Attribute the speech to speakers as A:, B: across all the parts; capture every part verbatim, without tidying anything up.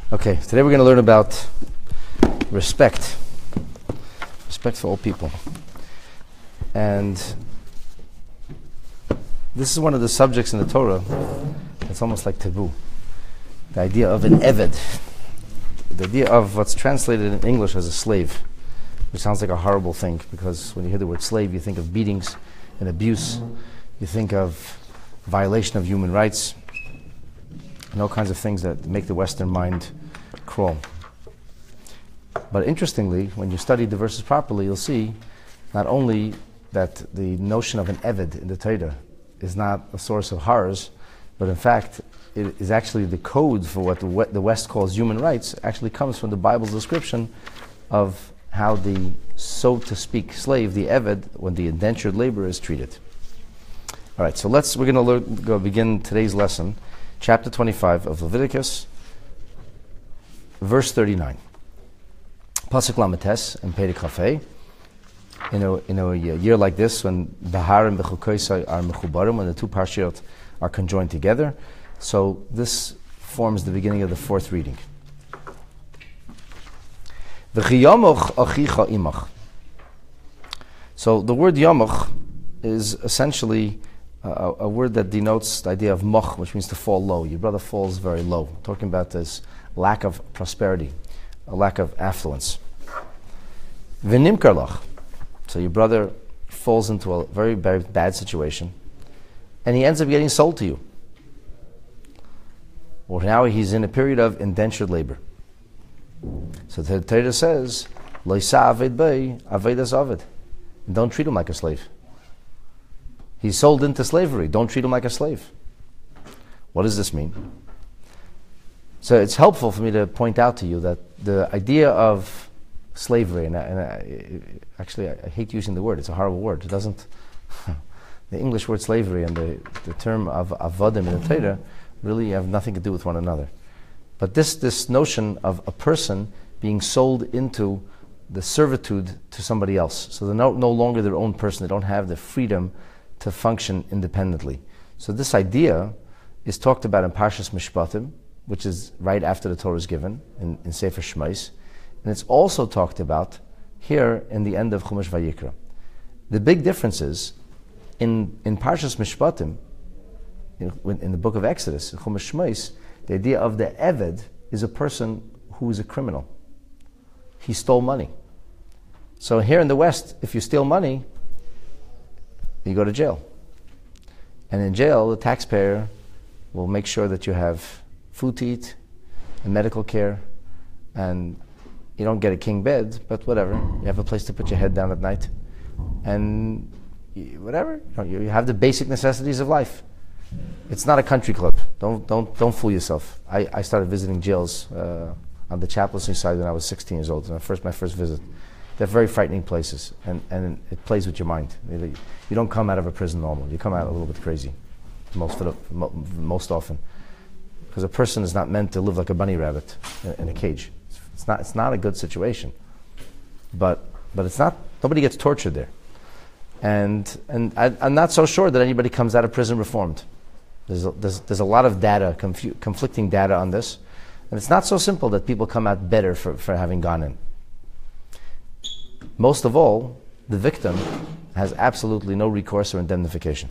A: Okay, today we're going to learn about respect. Respect for all people. And this is one of the subjects in the Torah that's almost like taboo. The idea of an eved. The idea of what's translated in English as a slave, which sounds like a horrible thing, because when you hear the word slave, you think of beatings and abuse. You think of violation of human rights and all kinds of things that make the Western mind crawl. But interestingly, when you study the verses properly, you'll see not only that the notion of an eved in the Torah is not a source of horrors, but in fact it is actually the code for what the, the West calls human rights. Actually comes from the Bible's description of how the, so to speak, slave, the eved, when the indentured laborer is treated. All right, so let's we're going to learn, go begin today's lesson, chapter twenty-five of Leviticus, verse thirty-nine. Pasuk Lamites and Perek Chafei. You know, in a year like this, when Bahar and Bechukoisai are mechubarim, when the two parshiot are conjoined together, so this forms the beginning of the fourth reading. V'chiyamoch achicha imach. So the word yamoch is essentially a, a word that denotes the idea of moch, which means to fall low. Your brother falls very low. Talking about this lack of prosperity, a lack of affluence. V'nimkar lach. So your brother falls into a very, very bad situation, and he ends up getting sold to you. Or now he's in a period of indentured labor. So the Torah says, "Loisa aved bei avedas aved." Don't treat him like a slave. He's sold into slavery. Don't treat him like a slave. What does this mean? So it's helpful for me to point out to you that the idea of slavery, and, I, and I, actually I, I hate using the word, it's a horrible word. It doesn't, the English word slavery and the, the term of avodim in the Torah really have nothing to do with one another. But this, this notion of a person being sold into the servitude to somebody else. So they're no, no longer their own person. They don't have the freedom to function independently. So this idea is talked about in Parshas Mishpatim, which is right after the Torah is given, in, in Sefer Shmais. And it's also talked about here in the end of Chumash Vayikra. The big difference is, in, in Parshas Mishpatim, in, in the book of Exodus, in Chumash Shmais, the idea of the Eved is a person who is a criminal. He stole money. So here in the West, if you steal money, you go to jail. And in jail, the taxpayer will make sure that you have food to eat and medical care, and you don't get a king bed, but whatever. You have a place to put your head down at night, and you, whatever. You know, you have the basic necessities of life. It's not a country club. Don't don't don't fool yourself. I, I started visiting jails uh, on the chaplaincy side when I was sixteen years old. My first my first visit. They're very frightening places, and, and it plays with your mind. You don't come out of a prison normal. You come out a little bit crazy, most of the, most often, because a person is not meant to live like a bunny rabbit in, in a cage. It's not it's not a good situation. But but it's not. Nobody gets tortured there, and and I, I'm not so sure that anybody comes out of prison reformed. There's a, there's, there's a lot of data, confu- conflicting data on this. And it's not so simple that people come out better for, for having gone in. Most of all, the victim has absolutely no recourse or indemnification.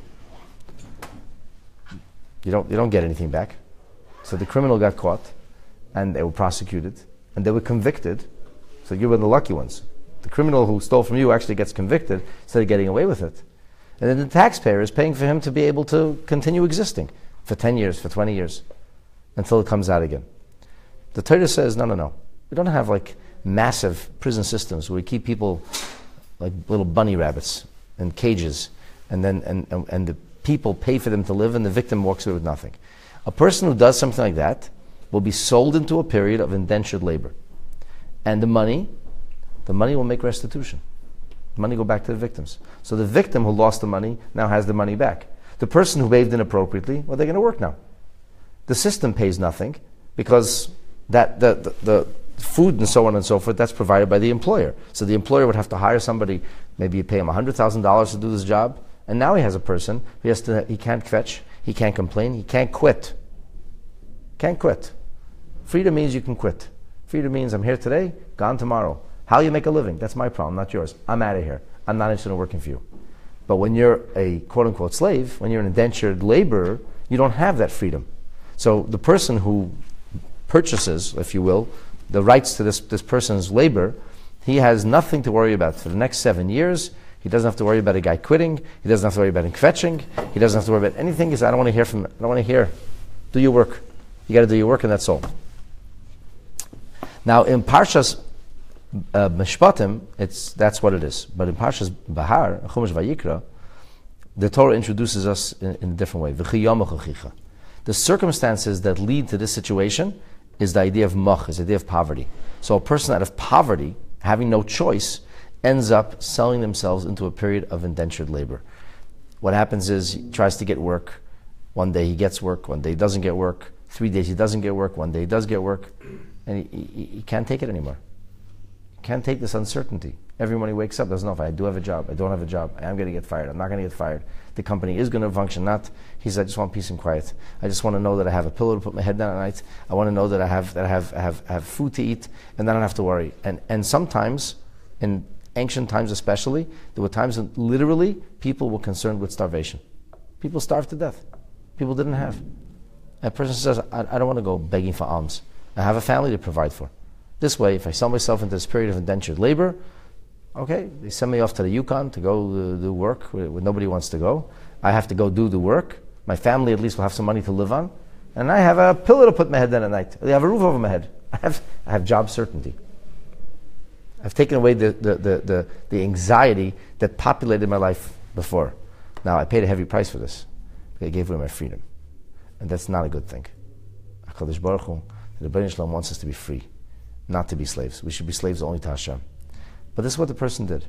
A: You don't, you don't get anything back. So the criminal got caught, and they were prosecuted, and they were convicted. So you were the lucky ones. The criminal who stole from you actually gets convicted instead of getting away with it. And then the taxpayer is paying for him to be able to continue existing for ten years, for twenty years, until it comes out again. The Torah says, no, no, no. We don't have like massive prison systems where we keep people like little bunny rabbits in cages, and then and, and, and the people pay for them to live, and the victim walks away with nothing. A person who does something like that will be sold into a period of indentured labor. And the money, the money will make restitution. Money go back to the victims. So the victim who lost the money now has the money back. The person who behaved inappropriately, well, they're going to work now. The system pays nothing because that the, the, the food and so on and so forth, that's provided by the employer. So the employer would have to hire somebody, maybe you pay him one hundred thousand dollars to do this job, and now he has a person who has to, he can't fetch, he can't complain, he can't quit. Can't quit. Freedom means you can quit. Freedom means I'm here today, gone tomorrow. How you make a living, that's my problem, not yours. I'm out of here. I'm not interested in working for you. But when you're a quote-unquote slave, when you're an indentured laborer, you don't have that freedom. So the person who purchases, if you will, the rights to this, this person's labor, he has nothing to worry about for the next seven years. He doesn't have to worry about a guy quitting. He doesn't have to worry about him kvetching. He doesn't have to worry about anything. He says, I don't want to hear from, I don't want to hear. Do your work. You got to do your work, and that's all. Now, in Parshas uh, Mishpatim, it's that's what it is. But in Parshas Bahar, Chumash Vayikra, the Torah introduces us in, in a different way. The circumstances that lead to this situation is the idea of mach, is the idea of poverty. So a person out of poverty, having no choice, ends up selling themselves into a period of indentured labor. What happens is he tries to get work. One day he gets work, one day he doesn't get work. Three days he doesn't get work, one day he does get work. And he, he, he can't take it anymore. He can't take this uncertainty. Every morning he wakes up, doesn't know if I do have a job, I don't have a job, I am going to get fired, I'm not going to get fired. The company is going to function, not. He said, I just want peace and quiet. I just want to know that I have a pillow to put my head down at night. I want to know that I have that I have have, have food to eat, and then I don't have to worry. And and sometimes, in ancient times especially, there were times when literally people were concerned with starvation. People starved to death. People didn't have. A person says, I, I don't want to go begging for alms. I have a family to provide for. This way, if I sell myself into this period of indentured labor, okay, they send me off to the Yukon to go uh, do work where, where nobody wants to go. I have to go do the work. My family at least will have some money to live on. And I have a pillow to put my head down at night. I have a roof over my head. I have, I have job certainty. I've taken away the, the, the, the, the anxiety that populated my life before. Now, I paid a heavy price for this. I gave away my freedom. And that's not a good thing. HaKadosh Baruch Hu, the Rebbeinu Shalom wants us to be free, not to be slaves. We should be slaves only to Hashem. But this is what the person did.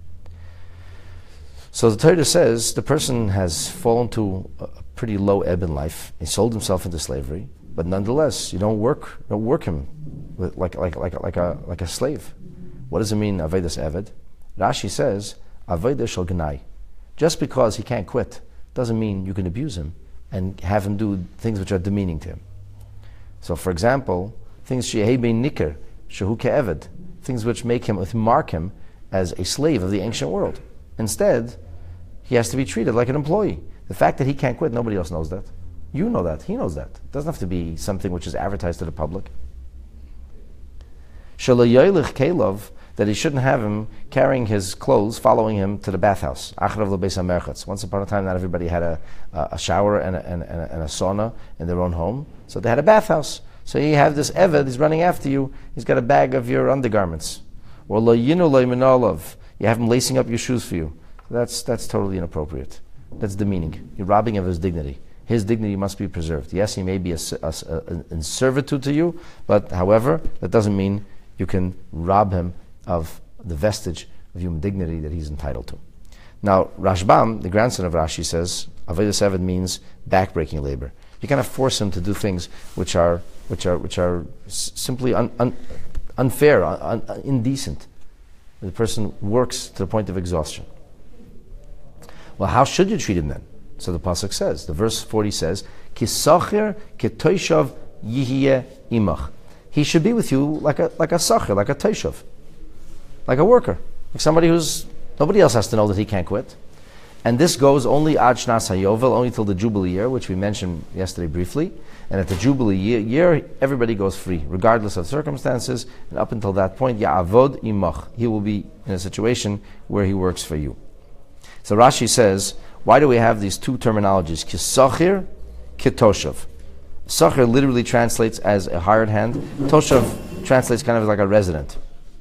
A: So the Torah says the person has fallen to a pretty low ebb in life. He sold himself into slavery, but nonetheless, you don't work, don't work him with, like like like like a like a slave. What does it mean, Avedas Eved? Rashi says, Aveda shel Gnai. Just because he can't quit doesn't mean you can abuse him and have him do things which are demeaning to him. So, for example, things shehei bein niker, shehu ke'eved, things which make him, mark him as a slave of the ancient world. Instead, he has to be treated like an employee. The fact that he can't quit, nobody else knows that. You know that. He knows that. It doesn't have to be something which is advertised to the public. Shelo yoylech kelov, that he shouldn't have him carrying his clothes, following him to the bathhouse. Achrav lebeis hamerchatz. Once upon a time, not everybody had a, a shower and a, and, a, and a sauna in their own home, so they had a bathhouse. So you have this Eved, he's running after you, he's got a bag of your undergarments. Or lo yinu lo minolav, you have him lacing up your shoes for you. That's that's totally inappropriate. That's demeaning. You're robbing him of his dignity. His dignity must be preserved. Yes, he may be a, a, a, in servitude to you, but however, that doesn't mean you can rob him of the vestige of human dignity that he's entitled to. Now, Rashbam, the grandson of Rashi, says Avedas Eved means backbreaking labor. You cannot force him to do things which are which are which are s- simply un, un, unfair, un, un, indecent. The person works to the point of exhaustion. Well, how should you treat him then? So the pasuk says, the verse forty says, "Kisacher ketoishav yihye imach." He should be with you like a like a sacher, like a toishav, like a worker, like somebody who's nobody else has to know that he can't quit. And this goes only ad shnas hayovel, only till the Jubilee year, which we mentioned yesterday briefly. And at the Jubilee year, year, everybody goes free, regardless of circumstances. And up until that point, ya'avod imach, he will be in a situation where he works for you. So Rashi says, why do we have these two terminologies, kisachir, kitoshav? Sachir literally translates as a hired hand. Toshav translates kind of like a resident.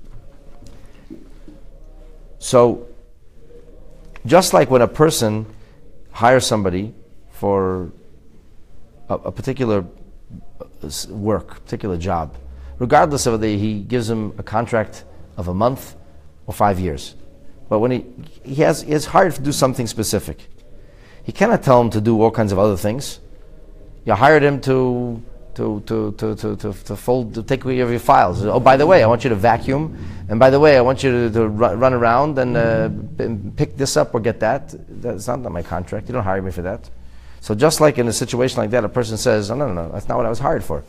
A: So, just like when a person hires somebody for a, a particular work, particular job, regardless of whether he gives him a contract of a month or five years, but when he he has he is hired to do something specific, he cannot tell him to do all kinds of other things. You hired him to to to to to to, to fold to take away your files. Oh, by the way, I want you to vacuum, and by the way, I want you to, to run, run around and uh, pick this up or get that. That's not on my contract. You don't hire me for that. So just like in a situation like that, a person says, "Oh no, no, no, that's not what I was hired for.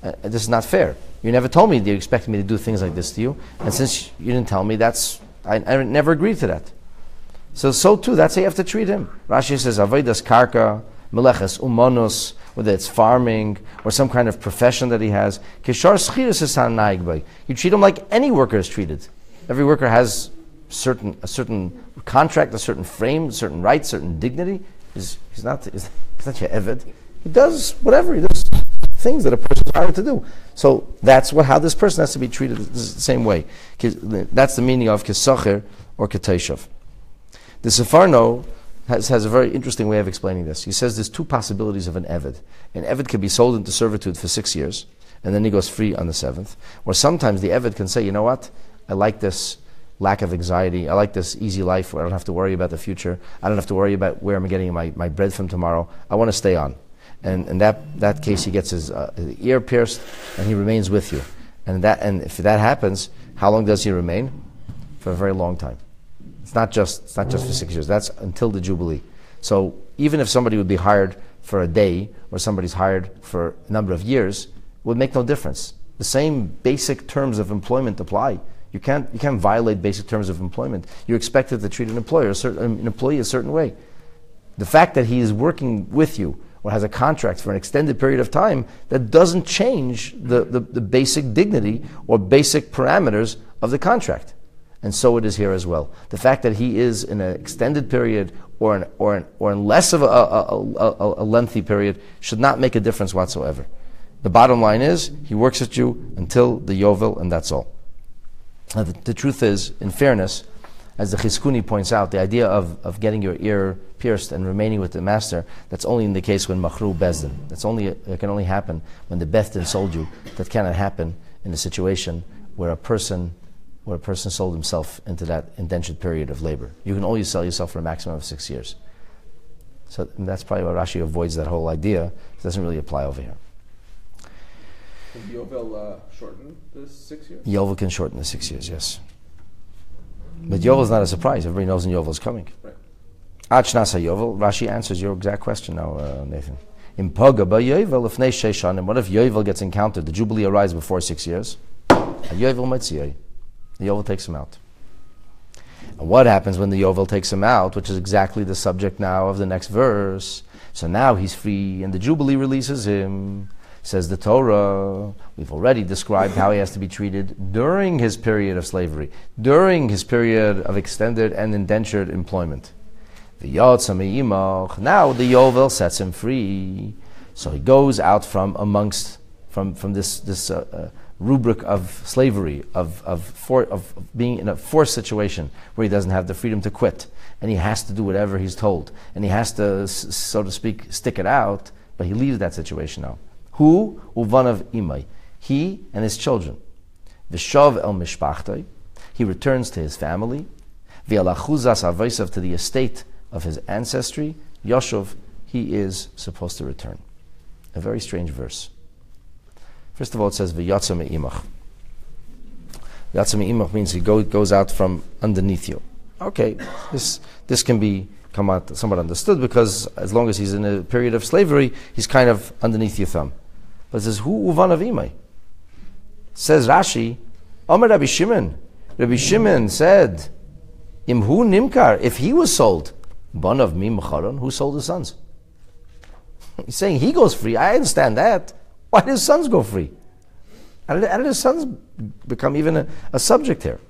A: uh, this is not fair. You never told me that you expected me to do things like this to you, and since you didn't tell me, that's I, I never agreed to that. So, so too, that's how you have to treat him. Rashi says, Avodas karka, meleches umanos, whether it's farming or some kind of profession that he has. Kishar schiris is naig by. You treat him like any worker is treated. Every worker has certain a certain contract, a certain frame, certain rights, certain dignity. He's, he's not he's, he's not your eved. He does whatever. He does things that a person is hired to do. So that's what how this person has to be treated the same way. That's the meaning of kisacher or keteshav. The Sefarno has, has a very interesting way of explaining this. He says there's two possibilities of an eved. An eved can be sold into servitude for six years, and then he goes free on the seventh. Or sometimes the eved can say, you know what, I like this lack of anxiety. I like this easy life where I don't have to worry about the future. I don't have to worry about where I'm getting my, my bread from tomorrow. I want to stay on. And in that, that case, he gets his, uh, his ear pierced, and he remains with you. And that, and if that happens, how long does he remain? For a very long time. It's not just it's not just for six years. That's until the Jubilee. So even if somebody would be hired for a day, or somebody's hired for a number of years, it would make no difference. The same basic terms of employment apply. You can't you can't violate basic terms of employment. You're expected to treat an employer, a certain, an employee a certain way. The fact that he is working with you or has a contract for an extended period of time, that doesn't change the, the, the basic dignity or basic parameters of the contract. And so it is here as well. The fact that he is in an extended period or in, or in, or in less of a, a, a, a lengthy period should not make a difference whatsoever. The bottom line is, he works with you until the Yovel, and that's all. Now, the, the truth is, in fairness, as the Chizkuni points out, the idea of, of getting your ear pierced and remaining with the master, that's only in the case when Machru Bezdin. That's only, it can only happen when the Bezdin sold you. That cannot happen in a situation where a person where a person sold himself into that indentured period of labor. You can only sell yourself for a maximum of six years. So that's probably why Rashi avoids that whole idea. It doesn't really apply over here.
B: Can Yovel uh, shorten the six years?
A: Yovel can shorten the six years, yes. But Yovel is not a surprise. Everybody knows when Yovel is coming.
B: Right.
A: Achnas Yovel. Rashi answers your exact question now, uh, Nathan. In Paga ba Yovel, if Neish Sheishan, and what if Yovel gets encountered? The Jubilee arrives before six years. Yovel might see. The Yovel takes him out. And what happens when the Yovel takes him out, which is exactly the subject now of the next verse? So now he's free, and the Jubilee releases him. Says the Torah, we've already described how he has to be treated during his period of slavery, during his period of extended and indentured employment. Now the Yovel sets him free. So he goes out from amongst, from, from this, this uh, uh, rubric of slavery, of of, for, of being in a forced situation where he doesn't have the freedom to quit, and he has to do whatever he's told, and he has to, so to speak, stick it out, but he leaves that situation now. Hu uvanav imay, he and his children. V'shav el mishpachtay, he returns to his family. V'alachuzas avaisav, to the estate of his ancestry. Yoshuv, he is supposed to return. A very strange verse. First of all, it says v'yatsa me'imach. Yatsa me'imach means he go, goes out from underneath you. Okay, this this can be come out somewhat understood, because as long as he's in a period of slavery, he's kind of underneath your thumb. But it says hu uvan avimai. Says Rashi, Omer Rabbi Shimon. Rabbi Shimon said, Imhu nimkar, if he was sold, ban of mi mecharon, who sold his sons? He's saying he goes free. I understand that. Why did his sons go free? How did, how did his sons become even a, a subject here?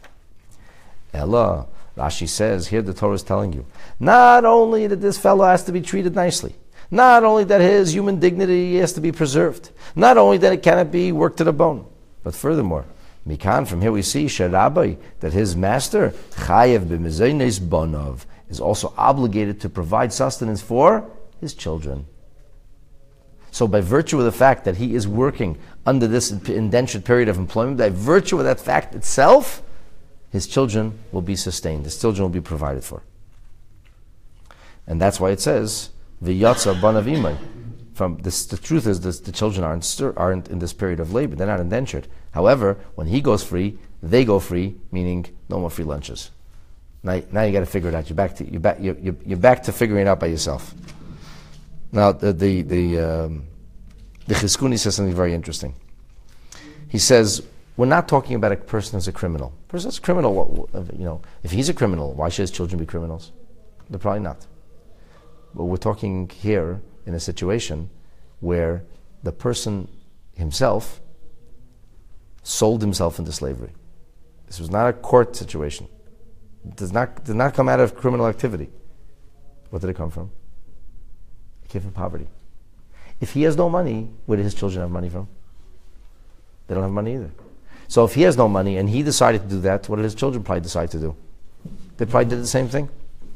A: Ella, Rashi says, here the Torah is telling you, not only that this fellow has to be treated nicely, not only that his human dignity has to be preserved, not only that it cannot be worked to the bone, but furthermore, Mikan, from here we see, Sherabai, that his master, Chayev b'mezaynes bonov, is also obligated to provide sustenance for his children. So by virtue of the fact that he is working under this indentured period of employment, by virtue of that fact itself, his children will be sustained. His children will be provided for. And that's why it says, V'yatsa banavimai. From this, the truth is that the children aren't, aren't in this period of labor. They're not indentured. However, when he goes free, they go free, meaning no more free lunches. Now, now you got to figure it out. You're back to you're back you're, you're, you're back to figuring it out by yourself. Now the the the, um, The Chizkuni says something very interesting. He says, we're not talking about a person who's a criminal. A person that's a criminal, you know, if he's a criminal, why should his children be criminals? They're probably not. But we're talking here in a situation where the person himself sold himself into slavery. This was not a court situation. It does not, did not come out of criminal activity. What did it come from? It came from poverty. If he has no money, where did his children have money from? They don't have money either. So if he has no money and he decided to do that, what did his children probably decide to do? They probably did the same thing.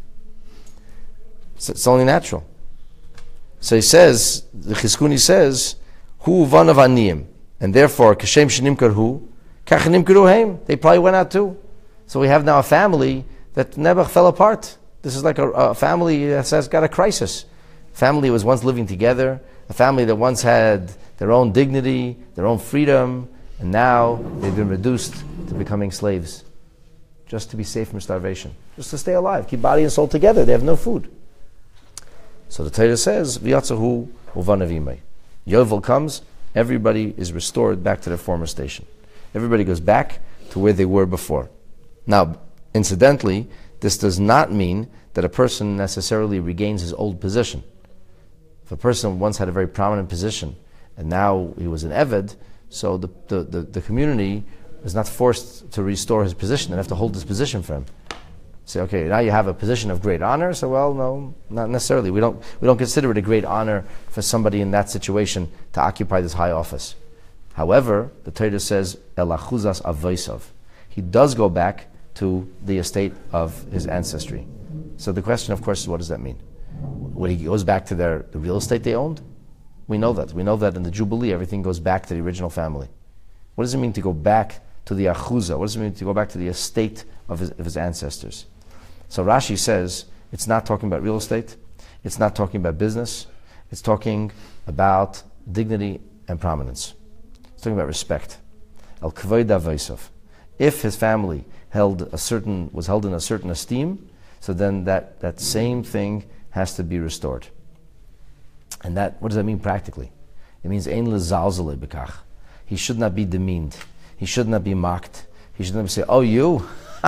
A: So it's only natural. So he says, the Chizkuni says, Hu van of aniyim, and therefore, kashem shenimkarhu, kach nimkaru heim. They probably went out too. So we have now a family that never fell apart. This is like a, a family that has got a crisis. Family was once living together, a family that once had their own dignity, their own freedom, and now they've been reduced to becoming slaves, just to be safe from starvation, just to stay alive, keep body and soul together. They have no food. So the Torah says, "V'yatzahu uvanavimei." Yovel comes, everybody is restored back to their former station. Everybody goes back to where they were before. Now, incidentally, this does not mean that a person necessarily regains his old position. If a person once had a very prominent position and now he was an Eved, so the, the, the, the community is not forced to restore his position and have to hold his position for him. Say, okay, now you have a position of great honor, so well, no, not necessarily. We don't, we don't consider it a great honor for somebody in that situation to occupy this high office. However, the Torah says, Elachuzas avosov. He does go back to the estate of his ancestry. So the question, of course, is what does that mean? When he goes back to their the real estate they owned? We know that. We know that in the Jubilee, everything goes back to the original family. What does it mean to go back to the Achuza? What does it mean to go back to the estate of his, of his ancestors? So Rashi says, it's not talking about real estate, it's not talking about business, it's talking about dignity and prominence. It's talking about respect. Al kavod avosov. If his family held a certain was held in a certain esteem, so then that, that same thing has to be restored. And that, what does that mean practically? It means ein lezalzele bekach. He should not be demeaned. He should not be mocked. He should not say, "Oh, you."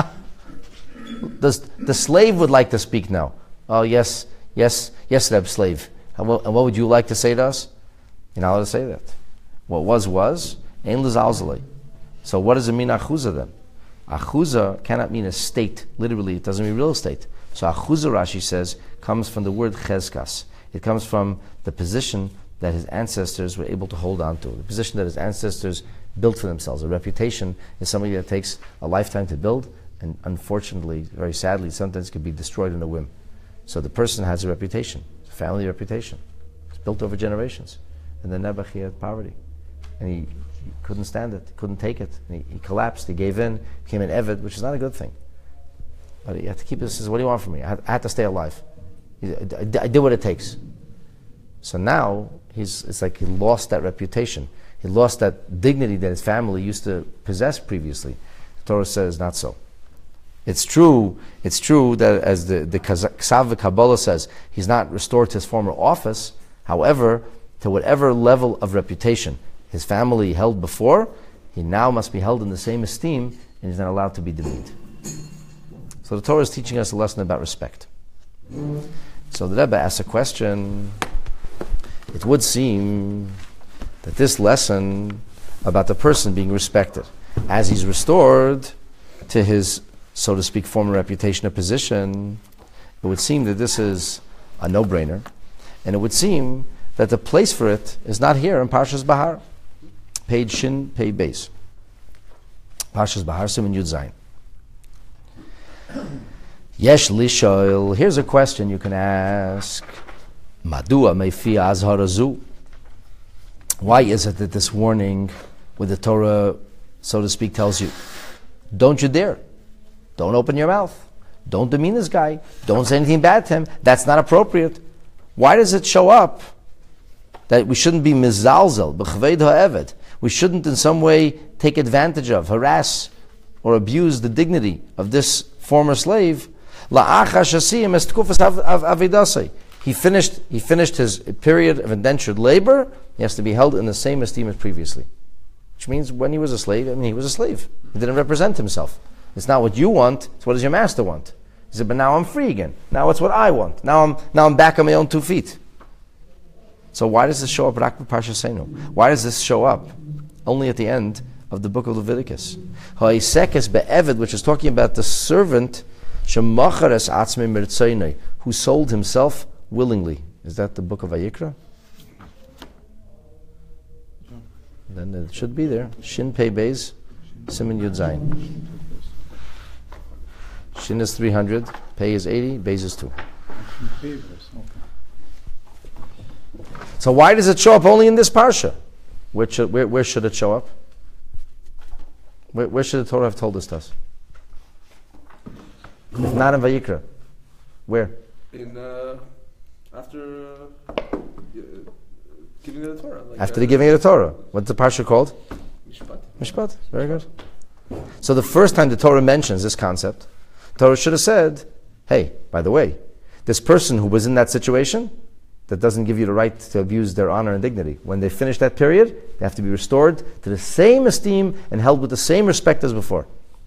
A: the, the slave would like to speak now. "Oh, yes, yes, yes, Reb slave. And what, and what would you like to say to us?" You're not allowed to say that. What was was ein lezalzele. So what does it mean achuza then? Achuza cannot mean estate. Literally, it doesn't mean real estate. So achuza, Rashi says, comes from the word chezkas. It comes from the position that his ancestors were able to hold on to, the position that his ancestors built for themselves. A reputation is something that takes a lifetime to build, and unfortunately, very sadly, sometimes could be destroyed in a whim. So the person has a reputation, a family reputation. It's built over generations. And then Nebuch, he had poverty. And he, he couldn't stand it, couldn't take it. And he, he collapsed, he gave in, became an Eved, which is not a good thing. But he had to keep this, says, "What do you want from me? I had, I had to stay alive. I, I, I did what it takes." So now, he's, it's like he lost that reputation. He lost that dignity that his family used to possess previously. The Torah says not so. It's true, it's true that as the, the Ksav Kabbalah says, he's not restored to his former office. However, to whatever level of reputation his family held before, he now must be held in the same esteem, and he's not allowed to be demeaned. So the Torah is teaching us a lesson about respect. So the Rebbe asks a question. It would seem that this lesson about the person being respected, as he's restored to his, so to speak, former reputation or position, it would seem that this is a no-brainer, and it would seem that the place for it is not here in Parshas Bahar, page Shin, page Beis. Parshas Bahar, Siman Yud Zayin. Yesh lishoil. Here's a question you can ask. Madua meifi azharazu. Why is it that this warning with the Torah, so to speak, tells you, don't you dare. Don't open your mouth. Don't demean this guy. Don't say anything bad to him. That's not appropriate. Why does it show up that we shouldn't be mizalzel, b'chveid ha'eved? We shouldn't in some way take advantage of, harass, or abuse the dignity of this former slave. He finished, he finished his period of indentured labor, he has to be held in the same esteem as previously. Which means when he was a slave, I mean, he was a slave. He didn't represent himself. It's not what you want, it's what does your master want. He said, but now I'm free again. Now it's what I want. Now I'm now I'm back on my own two feet. So why does this show up Rak b'Parshas Seinu? Why does this show up only at the end of the book of Leviticus? Ha'Isekes be'Eved, which is talking about the servant shemachares atzmei mirtzaynei, who sold himself willingly. Is that the book of Vayikra? Then it should be there. Shin Pei Beis, Siman Yud Zayin. Shin is three hundred, Pei is eighty, Beis is two. So why does it show up only in this parsha? Where should, where, where should it show up? Where, where should the Torah have told us to us? If not in Vayikra, where?
B: In uh, after uh, giving the Torah. Like
A: After
B: uh,
A: the giving of the Torah. What's the parsha called?
B: Mishpat.
A: Mishpat. Very good. So the first time the Torah mentions this concept, Torah should have said, hey, by the way, this person who was in that situation, that doesn't give you the right to abuse their honor and dignity. When they finish that period, they have to be restored to the same esteem and held with the same respect as before.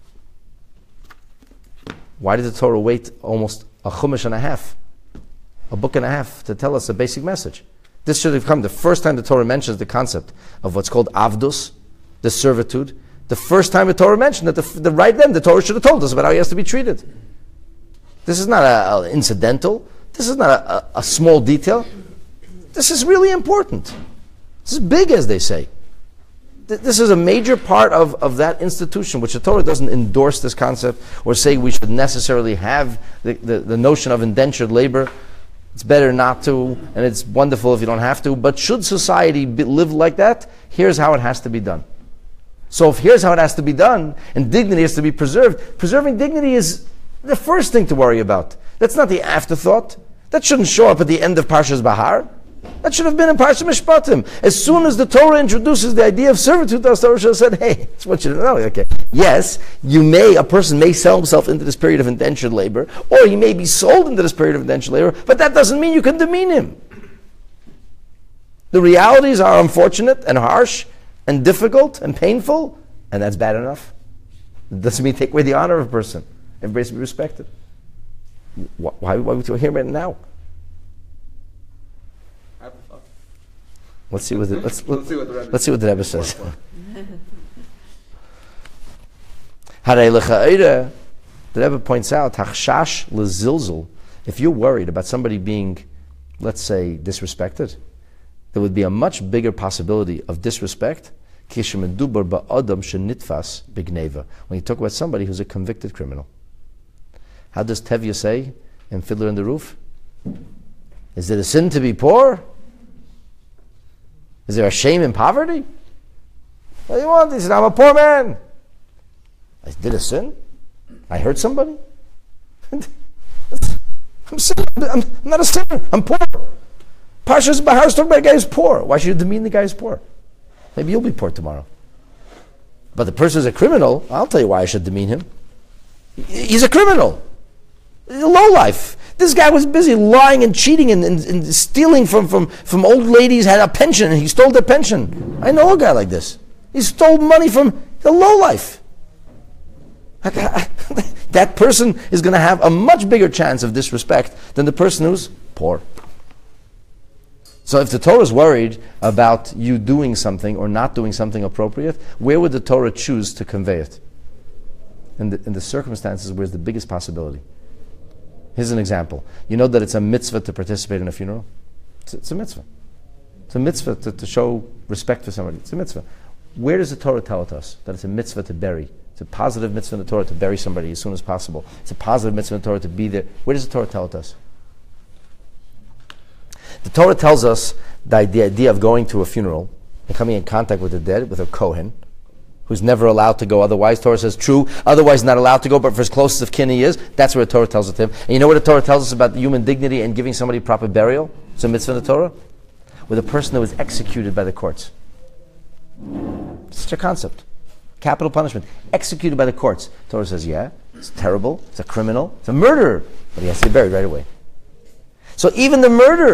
A: Why did the Torah wait almost a chumash and a half, a book and a half, to tell us a basic message? This should have come the first time the Torah mentions the concept of what's called avdus, the servitude. The first time the Torah mentioned that, the, the right then, the Torah should have told us about how he has to be treated. This is not an incidental. This is not a, a, a small detail. This is really important. This is big, as they say. Th- this is a major part of, of that institution, which the Torah doesn't endorse this concept or say we should necessarily have the, the, the notion of indentured labor. It's better not to, and it's wonderful if you don't have to. But should society be, live like that, here's how it has to be done. So if here's how it has to be done, and dignity has to be preserved, preserving dignity is the first thing to worry about. That's not the afterthought. That shouldn't show up at the end of Parshas Bahar. That should have been in Parshas Mishpatim. As soon as the Torah introduces the idea of servitude, the Torah should have said, hey, it's what you to know. Okay, yes, you may, a person may sell himself into this period of indentured labor, or he may be sold into this period of indentured labor, but that doesn't mean you can demean him. The realities are unfortunate and harsh and difficult and painful, and that's bad enough. It doesn't mean take away the honor of a person. Everybody should be respected. Why, why, why are we hearing about it now?
B: I have a thought.
A: Let's see what the, let's,
B: Let's see what the Rebbe
A: let's see what the Rebbe says.
B: For-
A: Harei l'cha'ira, the Rebbe points out, hachshash l'zilzul. If you're worried about somebody being, let's say, disrespected, there would be a much bigger possibility of disrespect kishemedubar ba'adam shenitfas bigneva, when you talk about somebody who's a convicted criminal. How does Tevye say in Fiddler on the Roof? Is it a sin to be poor? Is there a shame in poverty? What do you want? He said, I'm a poor man. I did a sin? I hurt somebody? I'm, sin- I'm not a sinner. I'm poor. Parshas Bahar is talking about a guy who's poor. Why should you demean the guy who's poor? Maybe you'll be poor tomorrow. But the person who's a criminal, I'll tell you why I should demean him. He's a criminal. He's a lowlife. This guy was busy lying and cheating and, and, and stealing from, from, from old ladies, had a pension, and he stole their pension. I know a guy like this. He stole money from the lowlife. That person is going to have a much bigger chance of disrespect than the person who's poor. So if the Torah is worried about you doing something or not doing something appropriate, where would the Torah choose to convey it? In the, in the circumstances where it's the biggest possibility. Here's an example. You know that it's a mitzvah to participate in a funeral? It's, it's a mitzvah. It's a mitzvah to, to show respect for somebody. It's a mitzvah. Where does the Torah tell it us that it's a mitzvah to bury? It's a positive mitzvah in the Torah to bury somebody as soon as possible. It's a positive mitzvah in the Torah to be there. Where does the Torah tell it us? The Torah tells us the, the idea of going to a funeral and coming in contact with the dead, with a Kohen, who's never allowed to go otherwise. Torah says, true, otherwise not allowed to go, but for as close of kin he is, that's where the Torah tells it to him. And you know what the Torah tells us about human dignity and giving somebody proper burial? It's a mitzvah in the Torah. With a person that was executed by the courts. It's such a concept. Capital punishment. Executed by the courts. The Torah says, yeah, it's terrible, it's a criminal, it's a murderer, but he has to be buried right away. So even the murderer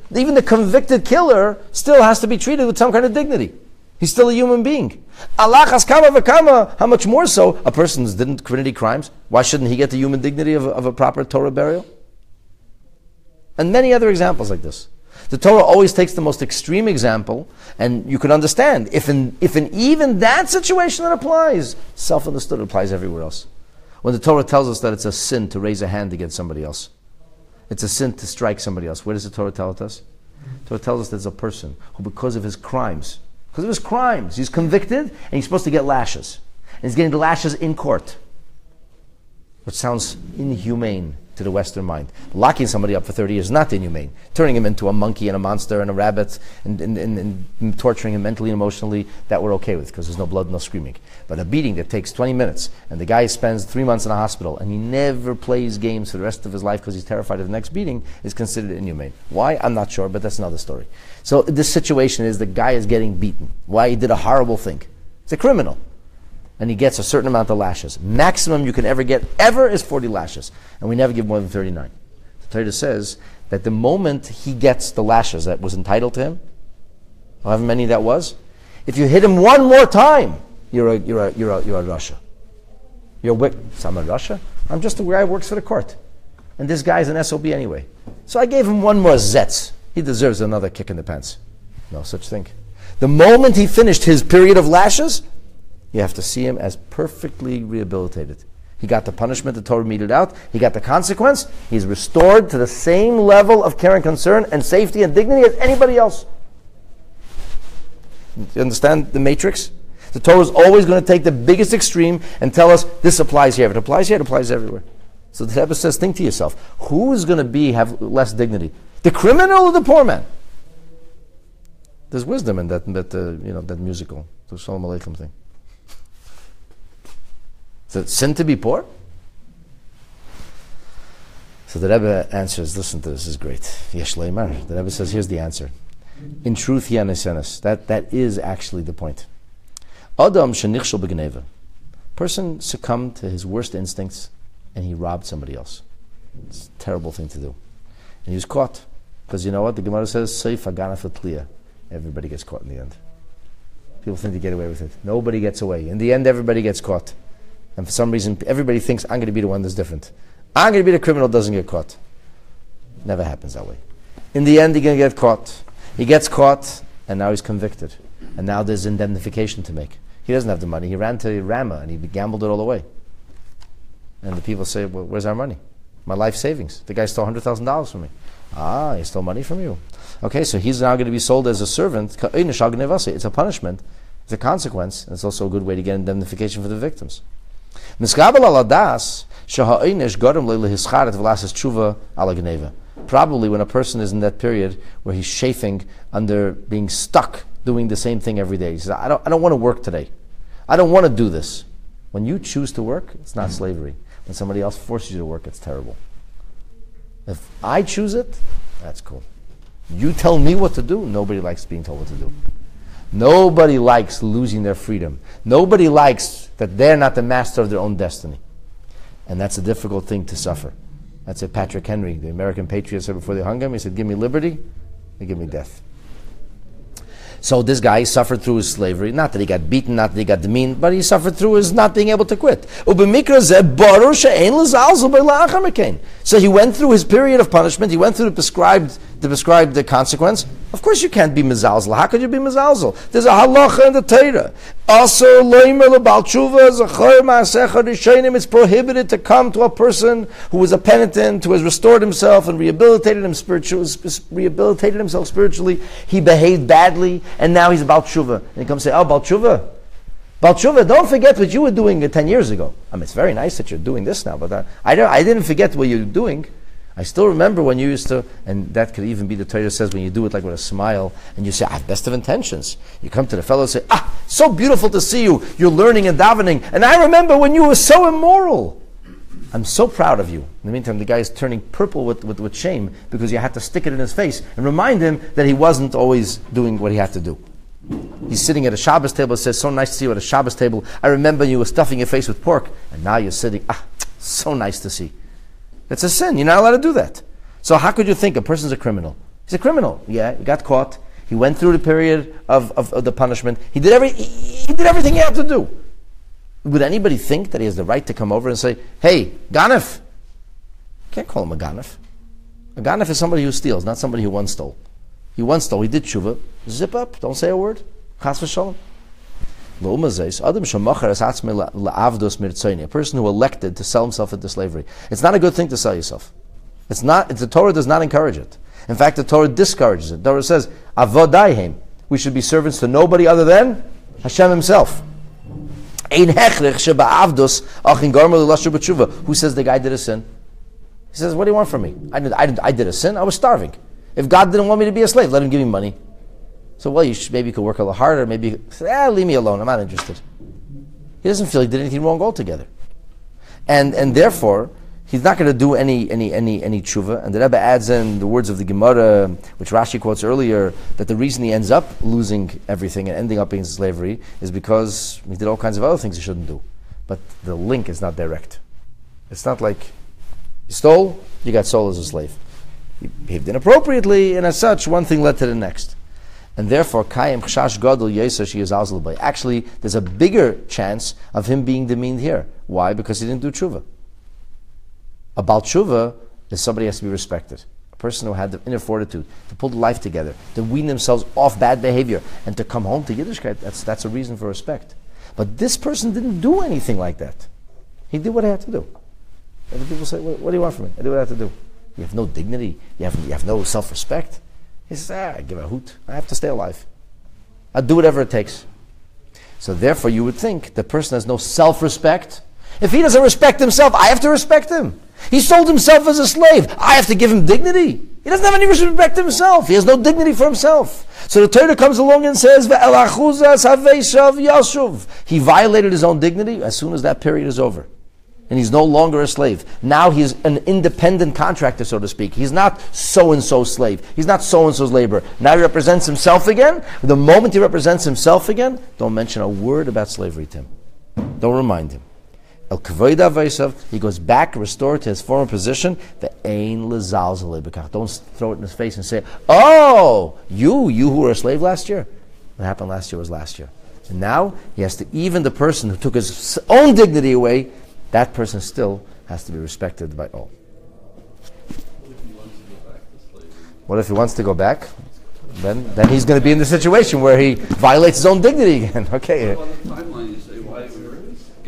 A: Even the convicted killer still has to be treated with some kind of dignity. He's still a human being. Allah kama v'kama, how much more so? A person who didn't commit any crimes, why shouldn't he get the human dignity of a, of a proper Torah burial? And many other examples like this. The Torah always takes the most extreme example, and you can understand, if in, if in even that situation that applies, self-understood applies everywhere else. When the Torah tells us that it's a sin to raise a hand against somebody else, it's a sin to strike somebody else, where does the Torah tell it us? The Torah tells us there's a person who, because of his crimes, because of his crimes, he's convicted, and he's supposed to get lashes. And he's getting the lashes in court, which sounds inhumane to the Western mind. Locking somebody up for thirty years is not inhumane. Turning him into a monkey and a monster and a rabbit and, and, and, and torturing him mentally and emotionally, that we're okay with because there's no blood, no screaming. But a beating that takes twenty minutes and the guy spends three months in a hospital and he never plays games for the rest of his life because he's terrified of the next beating is considered inhumane. Why? I'm not sure, but that's another story. So this situation is the guy is getting beaten. Why? He did a horrible thing. He's a criminal. And he gets a certain amount of lashes. Maximum you can ever get, ever, is forty lashes. And we never give more than thirty-nine. The Torah says that the moment he gets the lashes that was entitled to him, however many that was, if you hit him one more time, you're a, you're a, you're a, you're a Russia. You're a wick. So I'm a Russia? I'm just a guy who works for the court. And this guy's an S O B anyway. So I gave him one more zetz. He deserves another kick in the pants. No such thing. The moment he finished his period of lashes, you have to see him as perfectly rehabilitated. He got the punishment the Torah meted out. He got the consequence. He's restored to the same level of care and concern and safety and dignity as anybody else. You understand the matrix? The Torah is always going to take the biggest extreme and tell us this applies here. If it applies here, it applies everywhere. So the Rebbe says, think to yourself, who is going to be have less dignity? The criminal or the poor man? There's wisdom in that, in that uh, you know, that musical, the Shalom Aleichem thing. Is it sin to be poor? So the Rebbe answers, listen to this, this is great. Yesh leimar. The Rebbe says, here's the answer. In truth, Yanesenes, that that is actually the point. Adam shenichshel b'gneva. Person succumbed to his worst instincts and he robbed somebody else. It's a terrible thing to do. And he was caught. Because you know what? The Gemara says, Seif haganaf l'tliya. Everybody gets caught in the end. People think they get away with it. Nobody gets away. In the end, everybody gets caught. And for some reason, everybody thinks, I'm going to be the one that's different. I'm going to be the criminal who doesn't get caught. Never happens that way. In the end, he's going to get caught. He gets caught, and now he's convicted. And now there's indemnification to make. He doesn't have the money. He ran to Rama, and he gambled it all away. And the people say, well, where's our money? My life savings. The guy stole one hundred thousand dollars from me. Ah, he stole money from you. Okay, so he's now going to be sold as a servant. It's a punishment. It's a consequence. And it's also a good way to get indemnification for the victims. Probably when a person is in that period where he's chafing under being stuck doing the same thing every day. He says, I don't, I don't want to work today. I don't want to do this. When you choose to work, it's not slavery. When somebody else forces you to work, it's terrible. If I choose it, that's cool. You tell me what to do, nobody likes being told what to do. Nobody likes losing their freedom. Nobody likes that they're not the master of their own destiny. And that's a difficult thing to suffer. That's what Patrick Henry, the American patriot, said before they hung him. He said, give me liberty, they give me death. So this guy suffered through his slavery. Not that he got beaten, not that he got demeaned, but he suffered through his not being able to quit. So he went through his period of punishment. He went through the prescribed, the prescribed the consequence. Of course you can't be mezalzel. How could you be mezalzel? There's a halacha in the Torah. It's prohibited to come to a person who is a penitent, who has restored himself and rehabilitated him spiritually, rehabilitated himself spiritually. He behaved badly, and now he's a Baal Tshuva. And he comes and say, oh, Baal Tshuva, Baal Tshuva, don't forget what you were doing ten years ago. I mean, it's very nice that you're doing this now, but I, I, don't, I didn't forget what you were doing. I still remember when you used to, and that could even be the Torah says when you do it like with a smile, and you say, I have best of intentions. You come to the fellow and say, ah, so beautiful to see you. You're learning and davening. And I remember when you were so immoral. I'm so proud of you. In the meantime, the guy is turning purple with, with, with shame because you had to stick it in his face and remind him that he wasn't always doing what he had to do. He's sitting at a Shabbos table and says, so nice to see you at a Shabbos table. I remember you were stuffing your face with pork, and now you're sitting, ah, so nice to see. It's a sin. You're not allowed to do that. So how could you think a person's a criminal? He's a criminal. Yeah, he got caught. He went through the period of, of, of the punishment. He did every he, he did everything he had to do. Would anybody think that he has the right to come over and say, "Hey, Ganef"? Can't call him a Ganef. A Ganef is somebody who steals, not somebody who once stole. He once stole. He did tshuva. Zip up. Don't say a word. Chas v'shalom. A person who elected to sell himself into slavery. It's not a good thing to sell yourself. It's not. It's, the Torah does not encourage it. In fact, the Torah discourages it. The Torah says, "Avodayim." We should be servants to nobody other than Hashem Himself. Who says the guy did a sin? He says, "What do you want from me? I did. I did, I did a sin. I was starving. If God didn't want me to be a slave, let Him give me money." So, well, you should, maybe you could work a little harder. Maybe you could say, ah, leave me alone. I'm not interested. He doesn't feel he did anything wrong altogether, and and therefore he's not going to do any any any any tshuva. And the Rebbe adds in the words of the Gemara, which Rashi quotes earlier, that the reason he ends up losing everything and ending up in slavery is because he did all kinds of other things he shouldn't do. But the link is not direct. It's not like you stole, you got sold as a slave. You behaved inappropriately, and as such, one thing led to the next. And therefore, Kayim Chashash Gadol Yeser She Yizalzel Bay. Actually, there's a bigger chance of him being demeaned here. Why? Because he didn't do tshuva. A Baal tshuva is somebody who has to be respected. A person who had the inner fortitude to pull the life together, to wean themselves off bad behavior, and to come home to Yiddishkeit. That's that's a reason for respect. But this person didn't do anything like that. He did what he had to do. And people say, what, what do you want from me? I do what I have to do. You have no dignity. You have, you have no self-respect. He says, ah, I give a hoot. I have to stay alive. I'll do whatever it takes. So therefore, you would think the person has no self-respect. If he doesn't respect himself, I have to respect him. He sold himself as a slave. I have to give him dignity. He doesn't have any respect himself. He has no dignity for himself. So the Torah comes along and says, he violated his own dignity as soon as that period is over. And he's no longer a slave. Now he's an independent contractor, so to speak. He's not so-and-so's slave. He's not so-and-so's laborer. Now he represents himself again. The moment he represents himself again, don't mention a word about slavery to him. Don't remind him. El Kavoida Vaisav, he goes back, restored to his former position. The Ein Lezalzel Bekach. Don't throw it in his face and say, oh, you, you who were a slave last year. What happened last year was last year. And now he has to, even the person who took his own dignity away, that person still has to be respected by all. What if he wants to go back? Then, then he's going to be in the situation where he violates his own dignity again. Okay.